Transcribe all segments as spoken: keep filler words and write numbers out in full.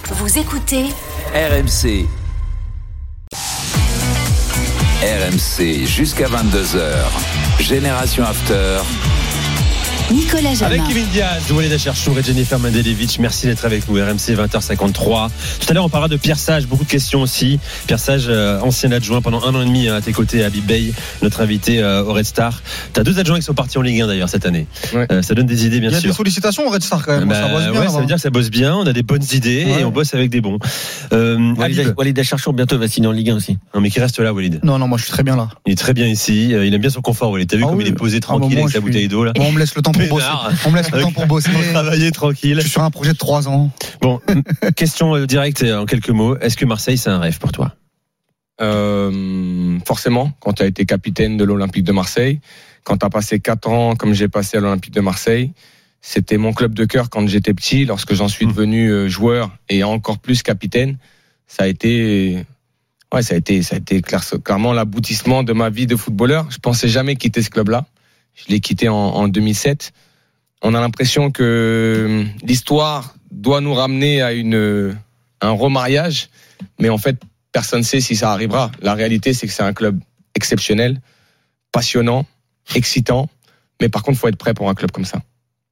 Vous écoutez R M C. R M C jusqu'à vingt-deux heures. Génération After. Nicolas Jamin. Avec Kevin Diaz, Walid Acharchour et Jennifer Mandelevic. Merci d'être avec nous. R M C vingt heures cinquante-trois. Tout à l'heure, on parlera de Pierre Sage. Beaucoup de questions aussi. Pierre Sage, euh, ancien adjoint pendant un an et demi à tes côtés à Habib Beye, notre invité euh, au Red Star. Tu as deux adjoints qui sont partis en Ligue un d'ailleurs cette année. Ouais. Euh, ça donne des idées, bien sûr. Il y a des sollicitations au Red Star quand même. Bah, ça bosse bien. Ouais, ça veut dire que ça bosse bien. On a des bonnes idées ouais. et on bosse avec des bons. Euh, Walid, Walid Acharchour bientôt va signer en Ligue un aussi. Non, mais qui reste là, Walid? Non, non, moi je suis très bien là. Il est très bien ici. Il aime bien son confort, Walid. T'as vu ah, comme oui. il est posé tranquille ah, avec sa bouteille d'eau là. Bon, on me laisse le temps pour bosser. On me laisse le temps pour bosser. Pour travailler tranquille. Je suis sur un projet de trois ans. Bon, question directe en quelques mots. Est-ce que Marseille, c'est un rêve pour toi? euh, Forcément, quand tu as été capitaine de l'Olympique de Marseille, quand tu as passé quatre ans comme j'ai passé à l'Olympique de Marseille, c'était mon club de cœur quand j'étais petit. Lorsque j'en suis devenu joueur et encore plus capitaine, ça a été... Ouais, ça a été, ça a été clairement l'aboutissement de ma vie de footballeur. Je pensais jamais quitter ce club-là. Je l'ai quitté en, en deux mille sept. On a l'impression que l'histoire doit nous ramener à une, un remariage, mais en fait, personne ne sait si ça arrivera. La réalité, c'est que c'est un club exceptionnel, passionnant, excitant, mais par contre, il faut être prêt pour un club comme ça.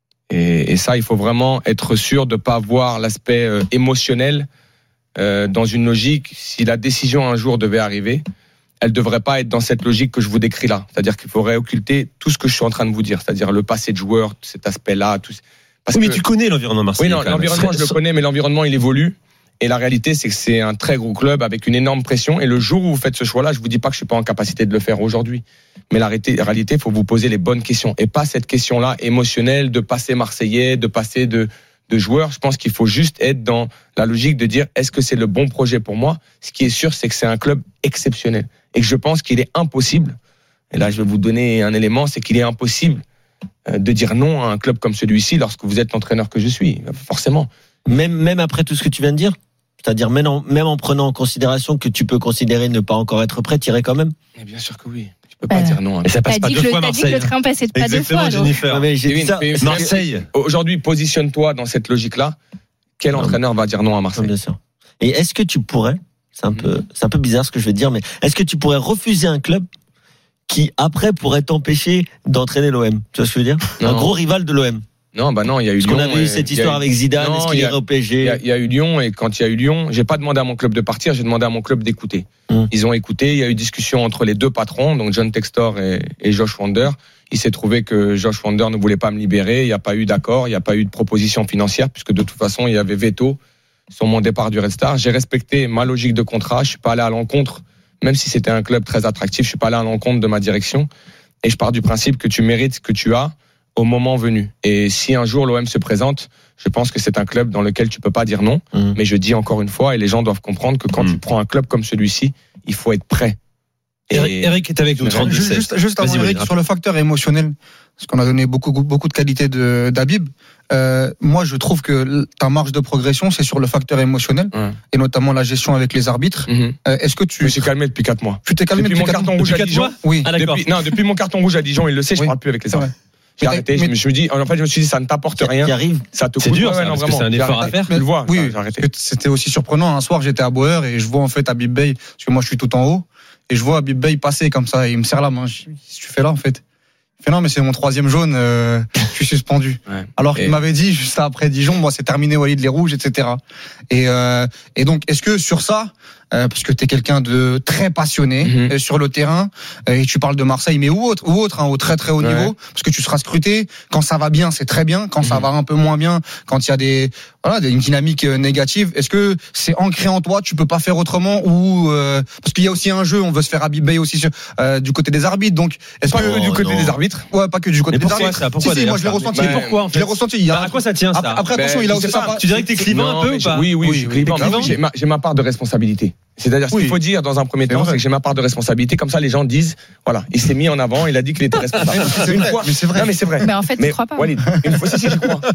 Et, et ça, il faut vraiment être sûr de ne pas voir l'aspect euh, émotionnel euh, dans une logique. Si la décision un jour devait arriver, elle ne devrait pas être dans cette logique que je vous décris là. C'est-à-dire qu'il faudrait occulter tout ce que je suis en train de vous dire. C'est-à-dire le passé de joueur, cet aspect-là. Tout... Parce oui, que... mais tu connais l'environnement marseillais. Oui, non, l'environnement, je le connais, mais l'environnement, il évolue. Et la réalité, c'est que c'est un très gros club avec une énorme pression. Et le jour où vous faites ce choix-là, je ne vous dis pas que je ne suis pas en capacité de le faire aujourd'hui. Mais la réalité, il faut vous poser les bonnes questions. Et pas cette question-là émotionnelle de passer marseillais, de passer de... de joueurs. Je pense qu'il faut juste être dans la logique de dire est-ce que c'est le bon projet pour moi? Ce qui est sûr, c'est que c'est un club exceptionnel et que je pense qu'il est impossible, et là je vais vous donner un élément, c'est qu'il est impossible de dire non à un club comme celui-ci lorsque vous êtes l'entraîneur que je suis, forcément. Même, même après tout ce que tu viens de dire, c'est-à-dire même en, même en prenant en considération que tu peux considérer ne pas encore être prêt, t'irais quand même? Mais bien sûr que oui. Tu peux pas euh, dire non. Mais ça passe pas deux le, fois t'as Marseille. T'as dit que le train passait pas deux fois. Jennifer. Mais j'ai dit ça. Marseille. Aujourd'hui, positionne-toi dans cette logique-là. Quel non, entraîneur va dire non à Marseille? Bien sûr. Et est-ce que tu pourrais, c'est un mmh. peu, c'est un peu bizarre ce que je vais te dire, mais est-ce que tu pourrais refuser un club qui après pourrait t'empêcher d'entraîner l'O M? Tu vois ce que je veux dire? Non. Un gros rival de l'O M. Non, bah non, il y a eu Parce Lyon. Parce qu'on a vu cette histoire avec Zidane, non, est-ce qu'il irait au P S G? Il y, a, il y a eu Lyon, et quand il y a eu Lyon, j'ai pas demandé à mon club de partir, j'ai demandé à mon club d'écouter. Mmh. Ils ont écouté, il y a eu discussion entre les deux patrons, donc John Textor et, et Josh Wander. Il s'est trouvé que Josh Wander ne voulait pas me libérer, il n'y a pas eu d'accord, il n'y a pas eu de proposition financière, puisque de toute façon, il y avait veto sur mon départ du Red Star. J'ai respecté ma logique de contrat, je suis pas allé à l'encontre, même si c'était un club très attractif, je suis pas allé à l'encontre de ma direction, et je pars du principe que tu mérites ce que tu as au moment venu. Et si un jour l'O M se présente, je pense que c'est un club dans lequel tu peux pas dire non. Mmh. Mais je dis encore une fois, et les gens doivent comprendre que quand mmh. tu prends un club comme celui-ci, il faut être prêt. Et Eric est avec nous. trente-sept Juste, juste avant Eric, sur le facteur émotionnel, parce qu'on a donné beaucoup, beaucoup de qualités de, d'Habib. Euh, moi, je trouve que ta marge de progression, c'est sur le facteur émotionnel, mmh. et notamment la gestion avec les arbitres. Mmh. Euh, est-ce que tu... Je me suis calmé depuis quatre mois. Tu t'es calmé depuis, depuis mon carton rouge à Dijon. Oui. Ah, depuis, non, depuis mon carton rouge à Dijon, il le sait, je oui. parle plus avec les arbitres. J'ai mais arrêté, mais... je me suis dit, en fait, je me suis dit, ça ne t'apporte rien. Arrive. Ça te c'est coûte. dur, ouais, ça, non, parce vraiment. Que c'est un effort à faire. Mais, tu le vois. Oui, j'ai arrêté. C'était aussi surprenant. Un soir, j'étais à Bauer et je vois, en fait, Habib Beye, parce que moi, je suis tout en haut, et je vois Habib Beye passer comme ça, et il me serre la main. Je dis, qu'est-ce que tu fais là, en fait? Il fait, non, mais c'est mon troisième jaune, euh, je suis suspendu. Ouais. Alors qu'il et... m'avait dit, juste après Dijon, moi, c'est terminé, Walid, les rouges, et cetera. Et, euh, et donc, est-ce que sur ça, euh, parce que t'es quelqu'un de très passionné mm-hmm. euh, sur le terrain, euh, et tu parles de Marseille, mais où autre, ou autre, hein, au très très haut ouais. niveau, parce que tu seras scruté. Quand ça va bien, c'est très bien. Quand mm-hmm. ça va un peu moins bien, quand il y a des, voilà, une dynamique négative, est-ce que c'est ancré en toi? Tu peux pas faire autrement, ou euh, parce qu'il y a aussi un jeu, on veut se faire Habib Beye aussi sur, euh, du côté des arbitres. Donc, est-ce pas que que du côté non. des arbitres? Ouais, pas que du côté mais des pourquoi arbitres. Ça pourquoi si, si, moi je l'ai ressenti. Mais pourquoi en fait? Je l'ai ressenti. Il y a à quoi ça tient ça? Après, après attention, il a aussi sa. Tu dirais que t'es clivant un peu ou pas? Oui, oui, je suis clivant. J'ai ma, j'ai ma part de responsabilité. C'est-à-dire, ce oui. qu'il faut dire dans un premier temps, c'est que j'ai ma part de responsabilité. Comme ça, les gens disent, voilà, il s'est mis en avant, il a dit qu'il était responsable. C'est une fois, mais c'est vrai. Non, mais c'est vrai. Mais en fait, mais, tu crois pas. Walid, une fois, si, si, j'y crois.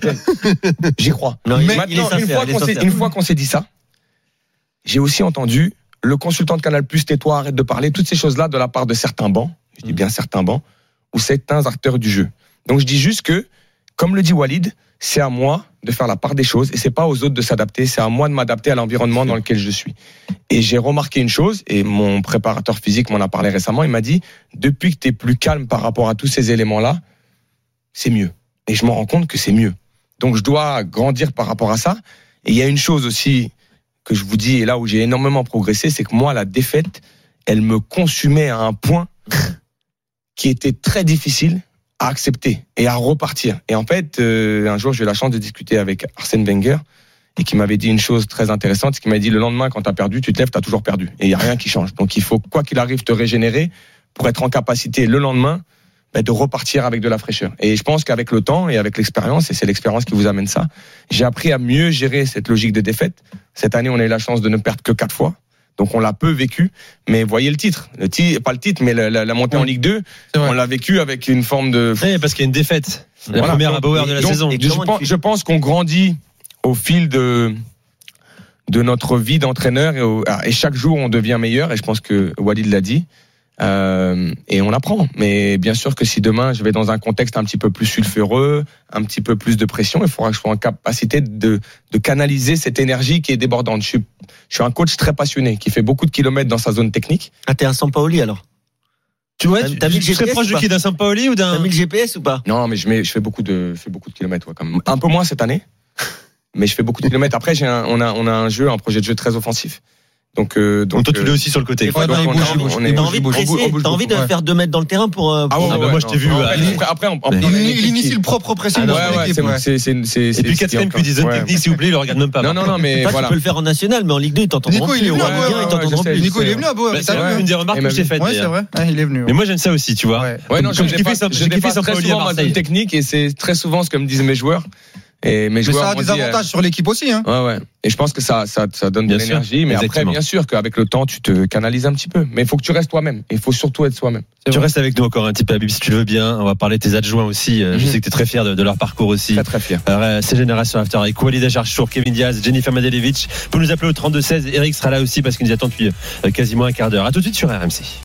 J'y crois. Non, mais il, maintenant, il est sincère, une, fois il est qu'on s'est, une fois qu'on s'est dit ça, j'ai aussi entendu le consultant de Canal+, tais-toi, arrête de parler, toutes ces choses-là de la part de certains bancs, je dis bien certains bancs, ou certains acteurs du jeu. Donc, je dis juste que, comme le dit Walid, c'est à moi de faire la part des choses et c'est pas aux autres de s'adapter, c'est à moi de m'adapter à l'environnement dans lequel je suis. Et j'ai remarqué une chose, et mon préparateur physique m'en a parlé récemment, il m'a dit, depuis que tu es plus calme par rapport à tous ces éléments-là, c'est mieux. Et je me rends compte que c'est mieux. Donc je dois grandir par rapport à ça. Et il y a une chose aussi que je vous dis, et là où j'ai énormément progressé, c'est que moi, la défaite, elle me consumait à un point qui était très difficile à accepter et à repartir. Et en fait, euh, un jour, j'ai eu la chance de discuter avec Arsène Wenger et qui m'avait dit une chose très intéressante, c'est qu'il m'a dit, le lendemain, quand tu as perdu, tu te lèves, tu as toujours perdu. Et il n'y a rien qui change. Donc il faut, quoi qu'il arrive, te régénérer pour être en capacité, le lendemain, bah, de repartir avec de la fraîcheur. Et je pense qu'avec le temps et avec l'expérience, et c'est l'expérience qui vous amène ça, j'ai appris à mieux gérer cette logique de défaite. Cette année, on a eu la chance de ne perdre que quatre fois. Donc on l'a peu vécu, mais voyez le titre, le titre pas le titre, mais la, la, la montée oui. en Ligue deux, on l'a vécu avec une forme de. Oui, parce qu'il y a une défaite, la voilà. première à Bauer de la donc, saison. Je, pense, je pense qu'on grandit au fil de de notre vie d'entraîneur et, au, et chaque jour on devient meilleur. Et je pense que Walid l'a dit. Euh, et on apprend. Mais bien sûr que si demain je vais dans un contexte un petit peu plus sulfureux, un petit peu plus de pression, il faudra que je sois en capacité de, de canaliser cette énergie qui est débordante. Je suis, je suis un coach très passionné qui fait beaucoup de kilomètres dans sa zone technique. Ah, t'es un Sampaoli alors? Tu vois, t'as, tu, t'as mis tu serais proche de qui, d'un Sampaoli ou d'un? T'as mis le G P S ou pas? Non, mais je mets, je fais beaucoup de, je fais beaucoup de kilomètres, ouais, quand même. Un peu moins cette année, mais je fais beaucoup de kilomètres. Après, j'ai un, on a, on a un jeu, un projet de jeu très offensif. Donc, euh, donc, donc toi tu l'es euh, aussi sur le côté. Ouais, Donc, non, on, bouge, on, bouge, on est, t'as envie de presser, t'as envie de ouais. faire deux mètres dans le terrain pour. pour ah ouais, ah bah ouais, moi je t'ai vu. Non, euh, après, après, on, on, il, on, il initie le propre pressing. Ah, dans ouais, son ouais, équipe, c'est, ouais. c'est, c'est, c'est, c'est, et puis quatrième qui dit zone technique s'il vous plaît, il le regarde même pas. Non non non mais enfin, voilà. Tu peux le faire en national, mais en Ligue deux ils t'entendront Nico, plus. il est venu à Ligue un, ils t'entendront plus. Nico il est venu à Bauer. C'est une des remarques que j'ai faites. Ouais c'est vrai. Il est venu. Mais moi j'aime ça aussi, tu vois. Ouais non, je dépasse très souvent ma zone technique et c'est très souvent ce que me disent mes joueurs. Et mes mais joueurs ça a des dit, avantages euh... sur l'équipe aussi, hein. Ouais, ouais. Et je pense que ça, ça, ça donne bien de l'énergie. Mais exactement. Après, bien sûr qu'avec le temps, tu te canalises un petit peu. Mais il faut que tu restes toi-même. Il faut surtout être soi-même. C'est tu vrai. Restes avec nous encore un petit peu, Habib, si tu le veux bien. On va parler de tes adjoints aussi. Mm-hmm. Je sais que tu es très fier de, de leur parcours aussi. Très, très fier. Alors, c'est Génération After avec Walid Acharchour, Kevin Diaz, Jennifer Madelevic. Vous nous appeler au trente-deux seize. Eric sera là aussi parce qu'il nous attend depuis quasiment un quart d'heure. À tout de suite sur R M C.